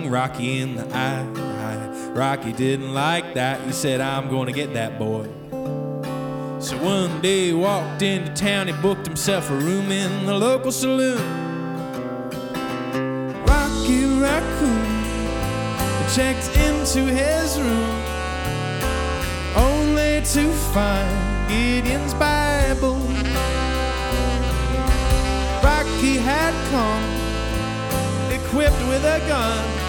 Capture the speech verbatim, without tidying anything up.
Rocky in the eye. Rocky didn't like that. He said, I'm gonna get that boy. So one day he walked into town, he booked himself a room in the local saloon. Rocky Raccoon checked into his room, only to find Gideon's Bible. Rocky had come equipped with a gun.